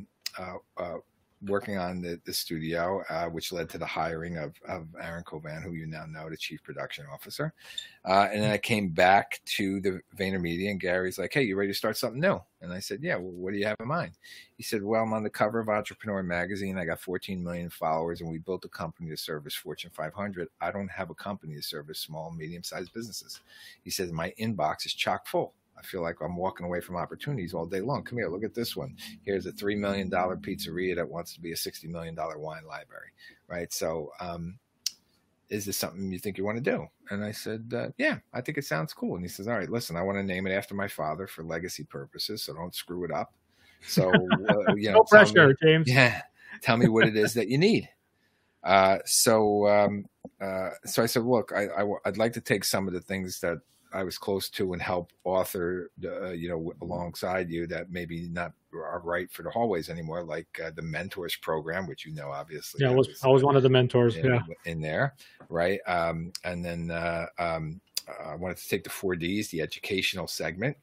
working on the studio, which led to the hiring of Aaron Covan, who you now know, the chief production officer. And then I came back to the VaynerMedia, and Gary's like, "Hey, you ready to start something new?" And I said, "Yeah, well, what do you have in mind?" He said, "Well, I'm on the cover of Entrepreneur Magazine. I got 14 million followers, and we built a company to service Fortune 500. I don't have a company to service small, medium-sized businesses." He said, "My inbox is chock full. I feel like I'm walking away from opportunities all day long. Come here, look at this one. Here's a $3 million pizzeria that wants to be a $60 million wine library," right? So is this something you think you want to do? And I said, yeah, I think it sounds cool. And he says, "All right, listen, I want to name it after my father for legacy purposes, so don't screw it up. So, no pressure, James. Yeah, tell me what it is that you need." So I said, "Look, I'd like to take some of the things that I was close to and help author, alongside you, that maybe not are right for the hallways anymore, like the mentors program, which obviously." Yeah, I was one of the mentors. In there, right? And then I wanted to take the 4Ds, the educational segment.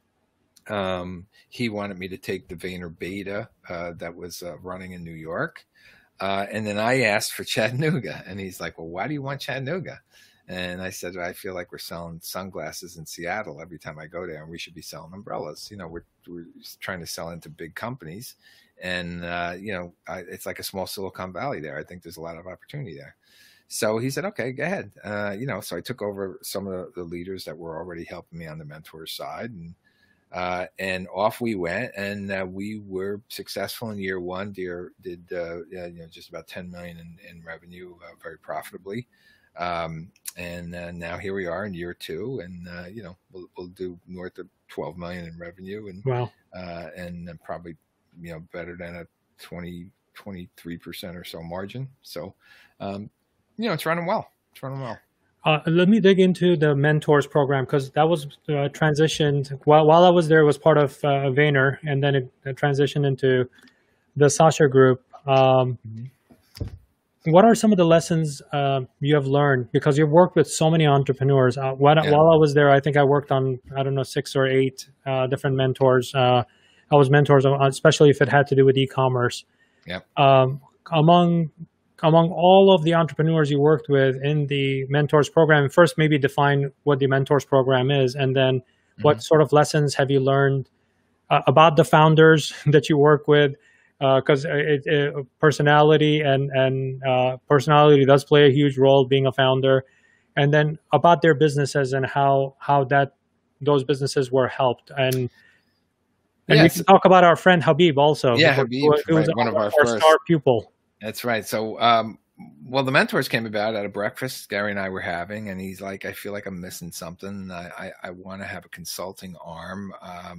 He wanted me to take the Vayner Beta that was running in New York. And then I asked for Chattanooga, and he's like, "Well, why do you want Chattanooga?" And I said, "I feel like we're selling sunglasses in Seattle every time I go there, and we should be selling umbrellas. We're trying to sell into big companies, and it's like a small Silicon Valley there. I think there's a lot of opportunity there." So he said, "Okay, go ahead." So I took over some of the leaders that were already helping me on the mentor side, and off we went, and we were successful in year one. Did just about 10 million in revenue, very profitably. And now here we are in year two, and we'll do north of 12 million in revenue, and wow, and probably better than a 23% or so margin. So it's running well. Let me dig into the mentors program, because that was transitioned while I was there. It was part of Vayner, and then it transitioned into the Sasha Group. What are some of the lessons you have learned? Because you've worked with so many entrepreneurs. While I was there, I think I worked on, 6 or 8 different mentors. I was mentors, especially if it had to do with e-commerce. Yep. Among all of the entrepreneurs you worked with in the mentors program, first maybe define what the mentors program is, and then what sort of lessons have you learned about the founders that you work with? Because personality and personality does play a huge role being a founder, and then about their businesses and how those businesses were helped, and we can talk about our friend Habib also. Yeah, Habib, who was one of our first star pupil. That's right. So, well, the mentors came about at a breakfast Gary and I were having, and he's like, "I feel like I'm missing something. I want to have a consulting arm.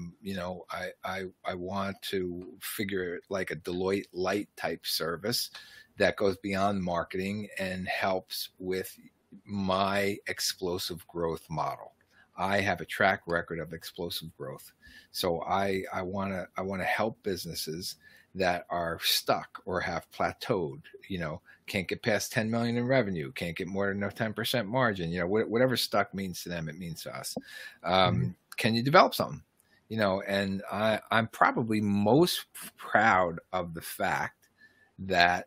I want to figure like a Deloitte Light type service that goes beyond marketing and helps with my explosive growth model. I have a track record of explosive growth. So I want to help businesses that are stuck or have plateaued, can't get past 10 million in revenue, can't get more than a 10% margin, whatever stuck means to them, it means to us. Can you develop something? And I'm probably most proud of the fact that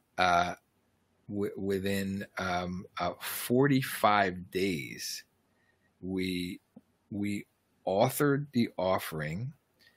within 45 days, we authored the offering,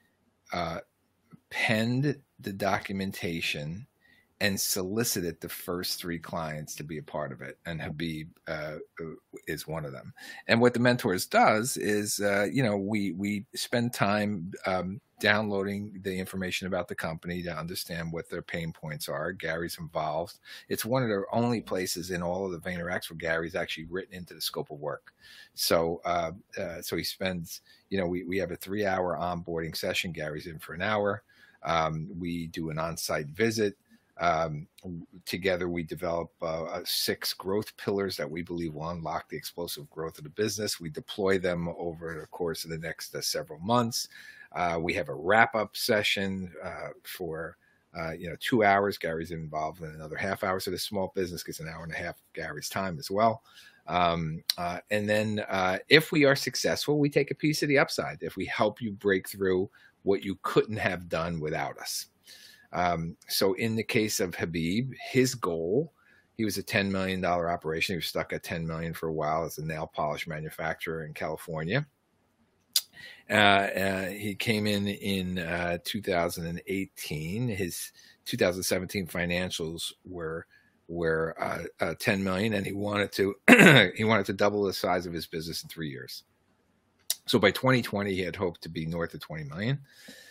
penned the documentation, and solicited the first 3 clients to be a part of it. And Habib is one of them. And what the Mentors does is, we spend time downloading the information about the company to understand what their pain points are. Gary's involved. It's one of the only places in all of the VaynerX where Gary's actually written into the scope of work. So, so he spends, we have a 3-hour onboarding session. Gary's in for an hour. We do an on-site visit. Together, we develop 6 growth pillars that we believe will unlock the explosive growth of the business. We deploy them over the course of the next several months. We have a wrap-up session for 2 hours. Gary's involved in another half hour, so the small business gets an hour and a half of Gary's time as well. And then if we are successful, we take a piece of the upside if we help you break through what you couldn't have done without us. So in the case of Habib, his goal, he was a $10 million operation. He was stuck at 10 million for a while as a nail polish manufacturer in California. He came in 2018. His 2017 financials were 10 million, and he wanted to double the size of his business in 3 years. So by 2020, he had hoped to be north of 20 million.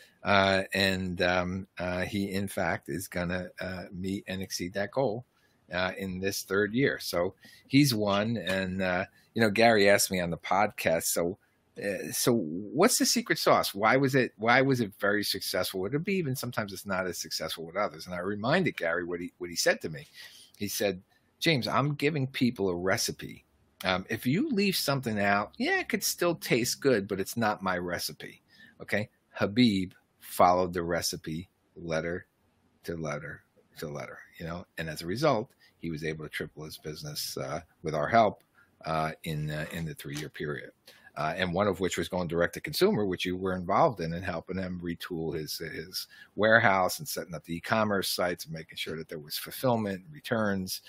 And he, in fact, is going to meet and exceed that goal in this 3rd year. So he's one. And, Gary asked me on the podcast, so what's the secret sauce? Why was it very successful with Habib? And sometimes it's not as successful with others. And I reminded Gary what he said to me. He said, James, I'm giving people a recipe. If you leave something out, it could still taste good, but it's not my recipe. Okay. Habib followed the recipe letter to letter to letter, and as a result, he was able to triple his business with our help in the 3-year period. And one of which was going direct to consumer, which you were involved in, and helping him retool his warehouse and setting up the e-commerce sites and making sure that there was fulfillment, returns,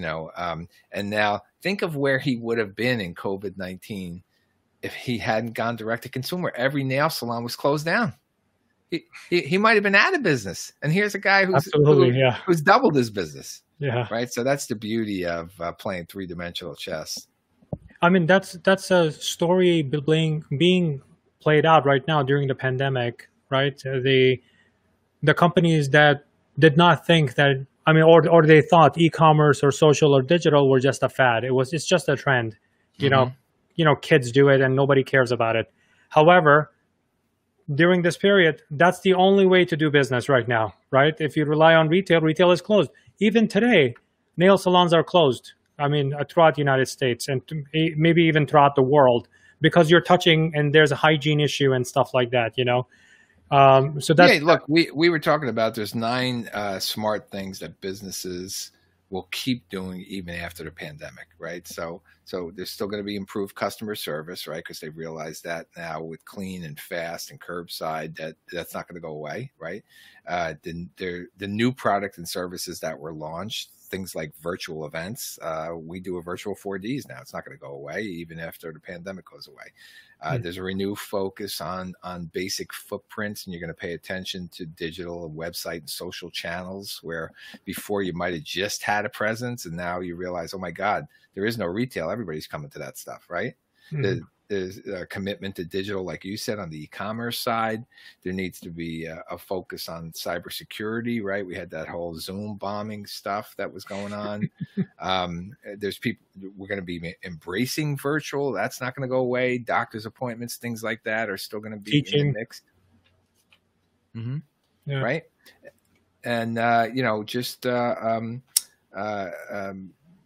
and now think of where he would have been in COVID-19 if he hadn't gone direct to consumer. Every nail salon was closed down. He might have been out of business. And here's a guy who's doubled his business. Yeah. Right. So that's the beauty of playing 3-dimensional chess. I mean, that's a story being played out right now during the pandemic, right? The companies that did not think that, or they thought e-commerce or social or digital were just a fad. It's just a trend. Kids do it and nobody cares about it. However, during this period, that's the only way to do business right now, right? If you rely on retail is closed. Even today, nail salons are closed. Throughout the United States and maybe even throughout the world, because you're touching and there's a hygiene issue and stuff like that, So that's look, we were talking about there's 9 smart things that businesses will keep doing even after the pandemic, right? So there's still going to be improved customer service, right? Because they realize that now with clean and fast and curbside, that's not going to go away, right? The new product and services that were launched, things like virtual events. We do a virtual 4Ds now. It's not going to go away even after the pandemic goes away. There's a renewed focus on basic footprints, and you're going to pay attention to digital and website and social channels, where before you might have just had a presence, and now you realize, oh my God, there is no retail. Everybody's coming to that stuff, right? Mm-hmm. There's a commitment to digital, like you said, on the e-commerce side. There needs to be a focus on cybersecurity, right? We had that whole Zoom bombing stuff that was going on. There's people, we're going to be embracing virtual. That's not going to go away. Doctor's appointments, things like that are still going to be in the mix. Mm-hmm. Yeah. Right. And,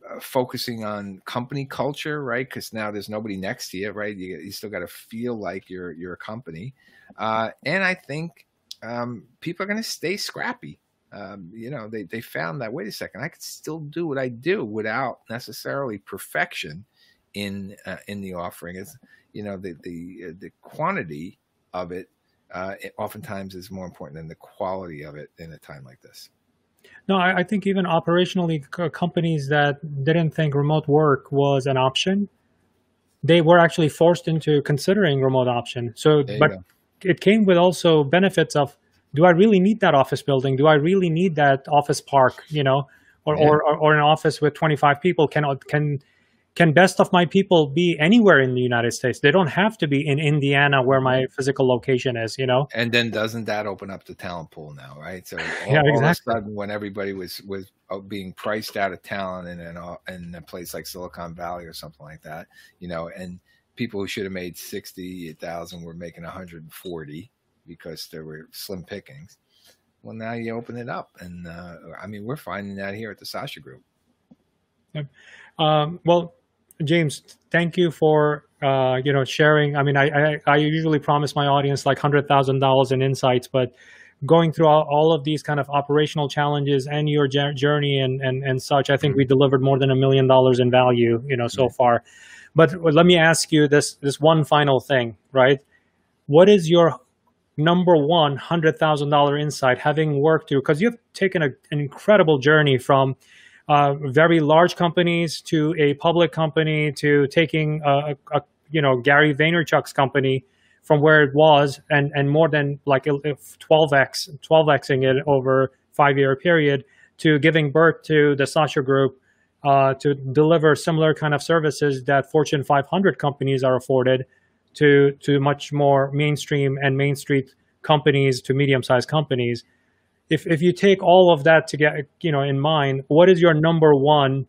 focusing on company culture, right? Because now there's nobody next to you, right? You still got to feel like you're a company, and I think people are going to stay scrappy. They found that, wait a second, I could still do what I do without necessarily perfection in the offering. Is the quantity of it, oftentimes is more important than the quality of it in a time like this. No, I think even operationally, companies that didn't think remote work was an option, they were actually forced into considering remote option. So, but it came with also benefits of, do I really need that office building? Do I really need that office park? Or an office with 25 people? Can best of my people be anywhere in the United States? They don't have to be in Indiana where my physical location is, And then doesn't that open up the talent pool now, right? So exactly. All of a sudden, when everybody was being priced out of talent in a place like Silicon Valley or something like that, and people who should have made 60,000 were making 140 because there were slim pickings. Well, now you open it up, and we're finding that here at the Sasha Group. Yep. Well, James, thank you for sharing. I usually promise my audience like $100,000 in insights, but going through all of these kind of operational challenges and your journey and such, I think we delivered more than $1 million in value, so far. But let me ask you this one final thing, right? What is your number one $100,000 insight, having worked through, because you've taken an incredible journey from very large companies to a public company to taking Gary Vaynerchuk's company from where it was and more than like 12xing it over 5-year period to giving birth to the Sasha Group to deliver similar kind of services that Fortune 500 companies are afforded to much more mainstream and Main Street companies to medium-sized companies. If you take all of that to get in mind, what is your number one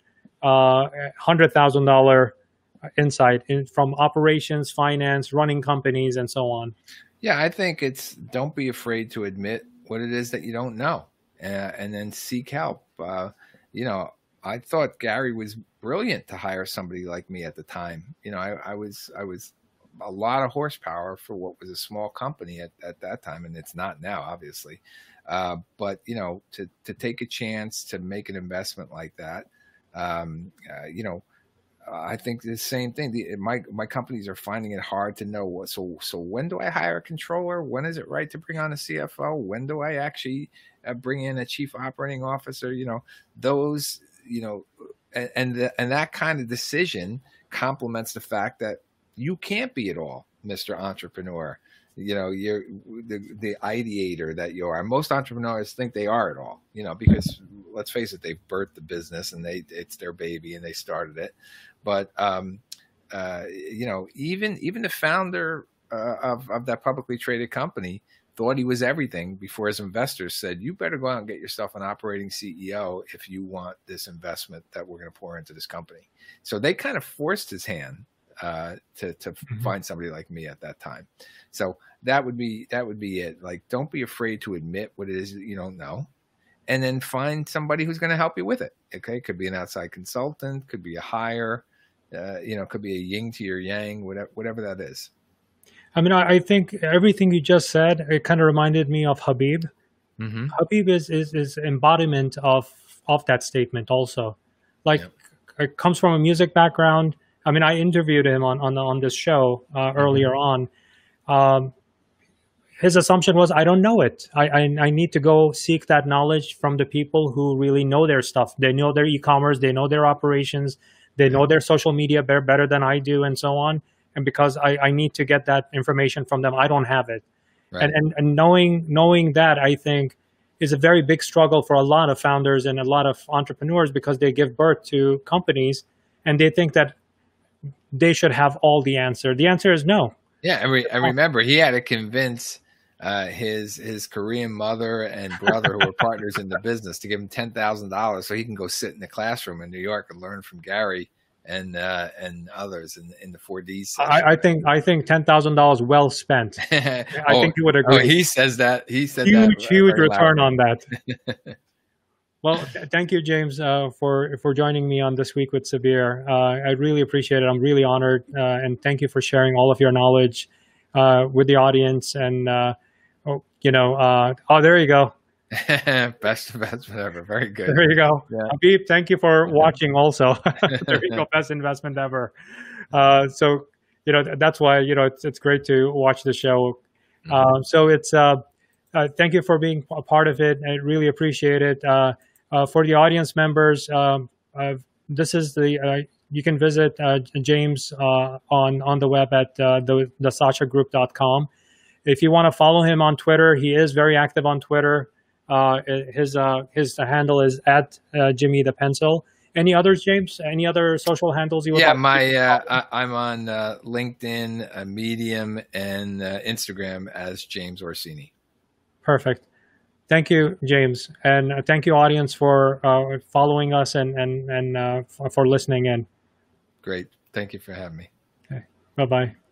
$100,000 insight from operations, finance, running companies, and so on? Yeah, I think don't be afraid to admit what it is that you don't know, and then seek help. I thought Gary was brilliant to hire somebody like me at the time. I was a lot of horsepower for what was a small company at that time, and it's not now, obviously. But to take a chance to make an investment like that, I think the same thing. My companies are finding it hard to know what. So when do I hire a controller? When is it right to bring on a CFO? When do I actually bring in a chief operating officer? Those. And that kind of decision complements the fact that you can't be it all, Mr. Entrepreneur. You're the ideator that you are. Most entrepreneurs think they are it all, because let's face it, they've birthed the business and it's their baby and they started it. But, even the founder of that publicly traded company thought he was everything before his investors said, you better go out and get yourself an operating CEO if you want this investment that we're going to pour into this company. So they kind of forced his hand to find somebody like me at that time. So that would be it. Like, don't be afraid to admit what it is that you don't know, and then find somebody who's going to help you with it. Okay. Could be an outside consultant, could be a hire, could be a yin to your yang, whatever that is. I think everything you just said, it kind of reminded me of Habib. Mm-hmm. Habib is embodiment of that statement also. Like, it comes from a music background. I interviewed him on this show earlier on. His assumption was, I don't know it. I need to go seek that knowledge from the people who really know their stuff. They know their e-commerce, they know their operations, they know their social media better than I do, and so on. And because I need to get that information from them, I don't have it. Right. And knowing that, I think, is a very big struggle for a lot of founders and a lot of entrepreneurs, because they give birth to companies and they think that they should have all the answer. The answer is no. Yeah, and remember, he had to convince his Korean mother and brother, who were partners in the business, to give him $10,000 so he can go sit in the classroom in New York and learn from Gary and others in the 4D session. I think $10,000 well spent. I think you would agree. He says that. He said huge return on that. Well, thank you, James, for joining me on This Week with Sabir. I really appreciate it. I'm really honored, and thank you for sharing all of your knowledge with the audience. And there you go. Best investment ever. Very good. There you go. Yeah. Habib, thank you for watching. Also, there you go. Best investment ever. So that's why it's great to watch the show. So it's thank you for being a part of it. I really appreciate it. For the audience members, this is you can visit James on the web at thesashagroup.com. If you want to follow him on Twitter, he is very active on Twitter. His handle is at Jimmy the Pencil. Any others, James? Any other social handles you would like? I'm on LinkedIn, Medium, and Instagram as James Orsini. Perfect. Thank you, James, and thank you, audience, for following us and for listening in. Great. Thank you for having me. Okay. Bye-bye.